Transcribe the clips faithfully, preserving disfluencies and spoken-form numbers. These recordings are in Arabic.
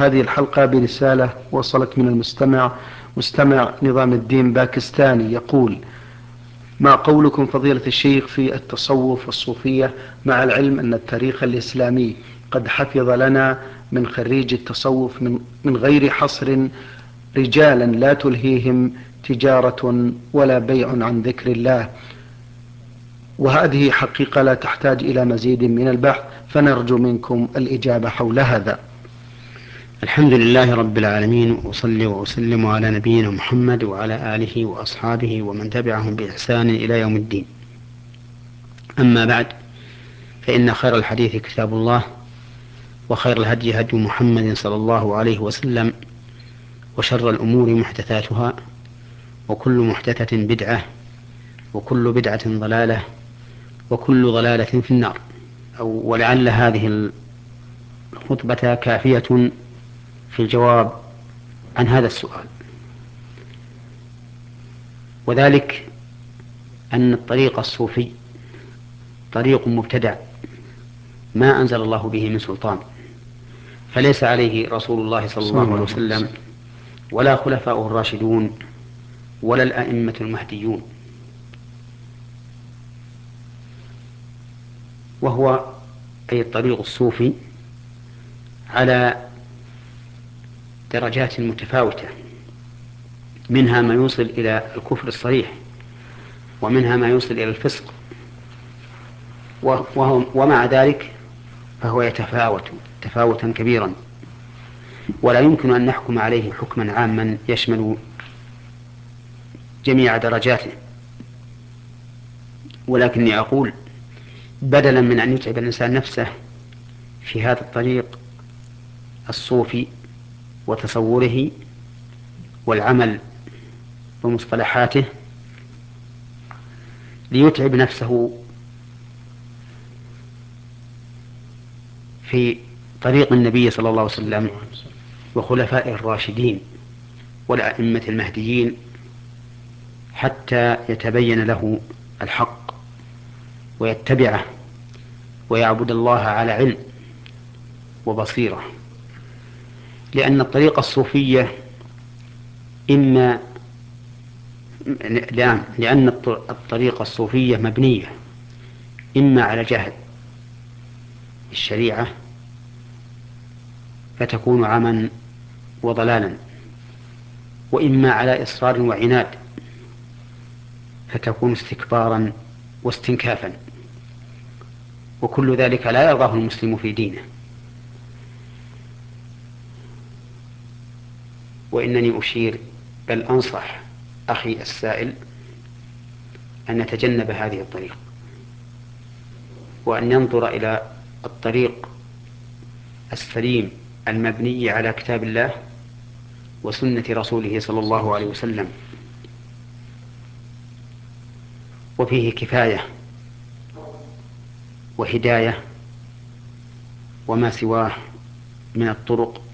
هذه الحلقة برسالة وصلت من المستمع مستمع نظام الدين باكستاني يقول: ما قولكم فضيلة الشيخ في التصوف والصوفية، مع العلم أن التاريخ الإسلامي قد حفظ لنا من خريج التصوف من, من غير حصر رجالا لا تلهيهم تجارة ولا بيع عن ذكر الله، وهذه حقيقة لا تحتاج إلى مزيد من البحث، فنرجو منكم الإجابة حول هذا. الحمد لله رب العالمين، وأصلي وأسلم على نبينا محمد وعلى آله وأصحابه ومن تبعهم بإحسان إلى يوم الدين. أما بعد، فإن خير الحديث كتاب الله، وخير الهدي هدي محمد صلى الله عليه وسلم، وشر الأمور محدثاتها، وكل محدثة بدعة، وكل بدعة ضلالة، وكل ضلالة في النار. ولعل هذه الخطبة كافية في الجواب عن هذا السؤال، وذلك أن الطريق الصوفي طريق مبتدع ما أنزل الله به من سلطان، فليس عليه رسول الله صلى الله عليه وسلم ولا خلفاؤه الراشدون ولا الأئمة المهديون، وهو أي الطريق الصوفي على درجات متفاوتة، منها ما يوصل إلى الكفر الصريح، ومنها ما يوصل إلى الفسق، ومع ذلك فهو يتفاوت تفاوتا كبيرا، ولا يمكن أن نحكم عليه حكما عاما يشمل جميع درجاته. ولكني أقول بدلا من أن يتعب الإنسان نفسه في هذا الطريق الصوفي وتصوره والعمل بمصطلحاته، ليتعب نفسه في طريق النبي صلى الله عليه وسلم وخلفائه الراشدين والأئمة المهديين، حتى يتبين له الحق ويتبعه ويعبد الله على علم وبصيرة. لأن الطريقة الصوفية إما لأن الطريقة الصوفية مبنية إما على جهل الشريعة فتكون عما وضلالا، وإما على إصرار وعناد فتكون استكبارا واستنكافا، وكل ذلك لا يرضاه المسلم في دينه. وإنني أشير بل أنصح أخي السائل أن يتجنب هذه الطريق، وأن ينظر إلى الطريق السليم المبني على كتاب الله وسنة رسوله صلى الله عليه وسلم، وفيه كفاية وهداية، وما سواه من الطرق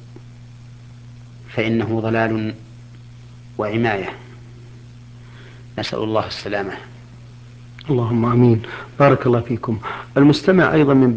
فإنه ضلال وعماية. نسأل الله السلامة. اللهم آمين. بارك الله فيكم. المستمع أيضا من